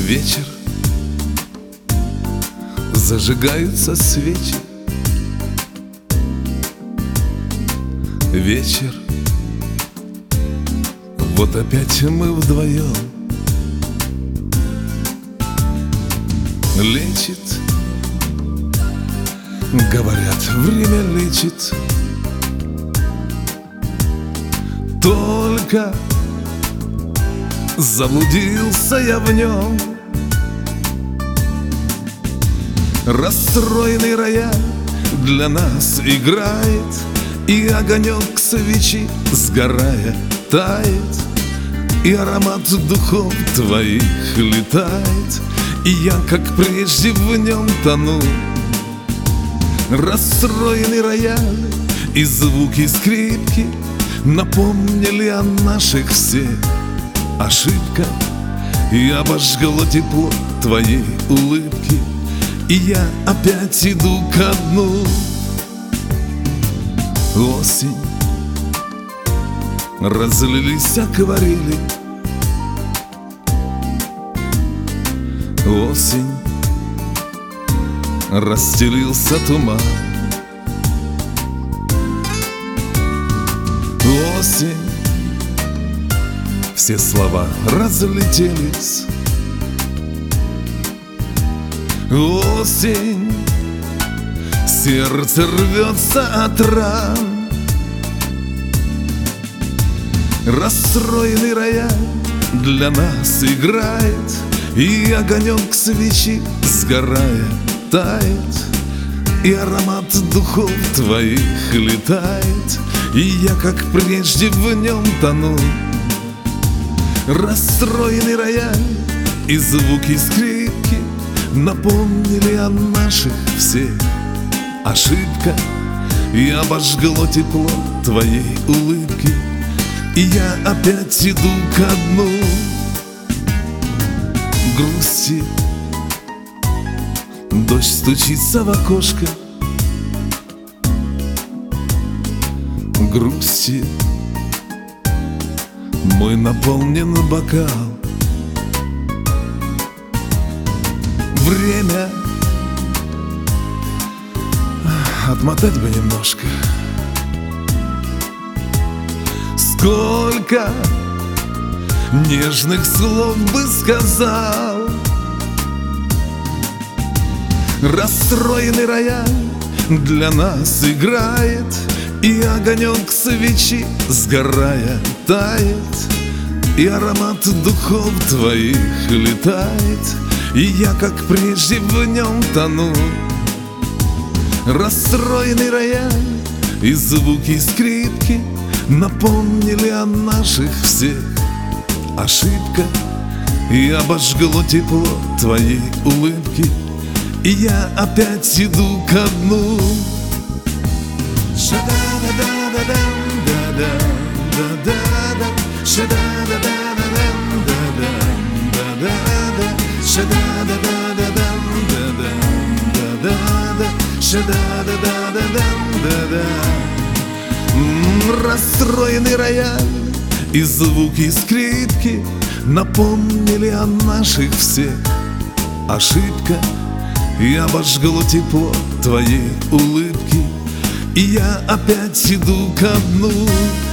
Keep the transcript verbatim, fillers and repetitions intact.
Вечер, зажигаются свечи. Вечер, вот опять мы вдвоем. Лечит, говорят, время лечит. Только заблудился я в нем. Расстроенный рояль для нас играет, и огонек свечи, сгорая, тает, и аромат духов твоих летает, и я, как прежде, в нем тону. Расстроенный рояль и звуки скрипки напомнили о наших всех ошибках, и обожгло тепло твоей улыбки, и я опять иду ко дну. Осень, разлились акварели. Осень, расстелился туман. Осень, все слова разлетелись. Осень, сердце рвется от ран. Расстроенный рояль для нас играет, и огонек свечи, сгорая, тает, и аромат духов твоих летает, и я, как прежде, в нем тону. Расстроенный рояль и звуки скрипки напомнили о наших всех ошибках, и обожгло тепло твоей улыбки, и я опять иду ко дну. Грусти, дождь стучится в окошко. Грусти, мой наполнен бокал. Время отмотать бы немножко. Сколько нежных слов бы сказал. Расстроенный рояль для нас играет, и огонек свечи, сгорая, тает, и аромат духов твоих летает, и я, как прежде, в нем тону. Расстроенный рояль и звуки скрипки напомнили о наших всех ошибках, и обожгло тепло твоей улыбки, и я опять иду ко дну. Расстроенный рояль и звуки скрипки напомнили о наших всех ошибках, и обожгло тепло твоей улыбки, и я опять иду ко дну.